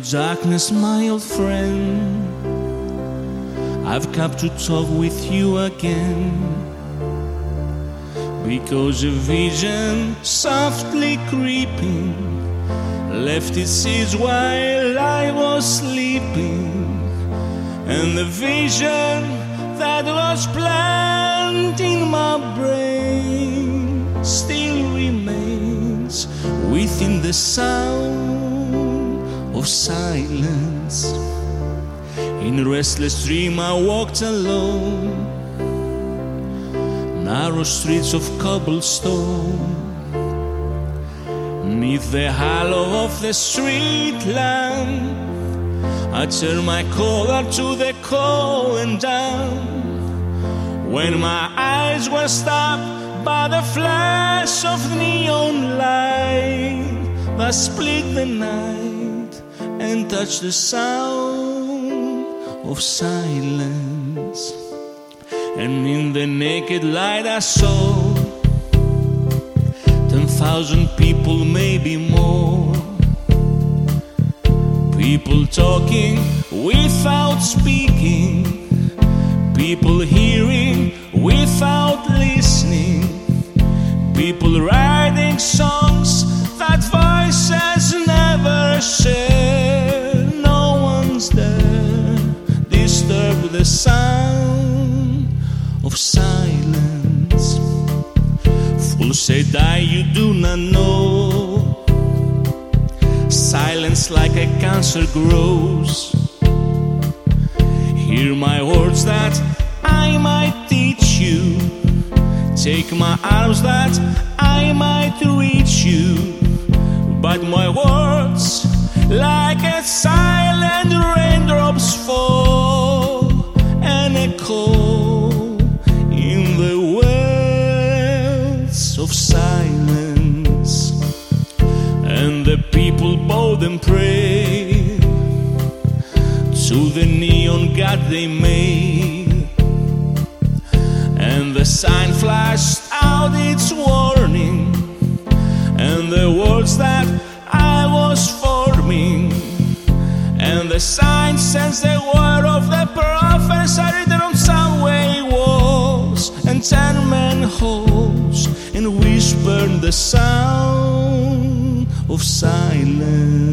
darkness, my old friend, I've come to talk with you again, because a vision softly creeping left its seeds while I was sleeping, and the vision that was planted in my brain still remains within the sound of silence. In a restless dream I walked alone, narrow streets of cobblestone, neath the hollow of the street lamp. I turned my collar to the cold and damp, when my eyes were stopped by the flash of neon light that split the night and touched the sound of silence. And in the naked light I saw 10,000 people, maybe more, people talking without speaking, people hearing without listening, people writing songs that voices never share. No one's there, disturb the sound of silence. Fools say die, you do not know. Silence like a cancer grows. Hear my words that I might teach you, take my arms that I might reach you, but my words like a silent raindrops fall and echo in the wells of silence. And the people bowed and prayed to the neon god they made, and the sign flashed out its warning, and the words that I was forming, and the sign sends the word of the prophets are written on subway walls and tenement halls, and whispered the sound of silence.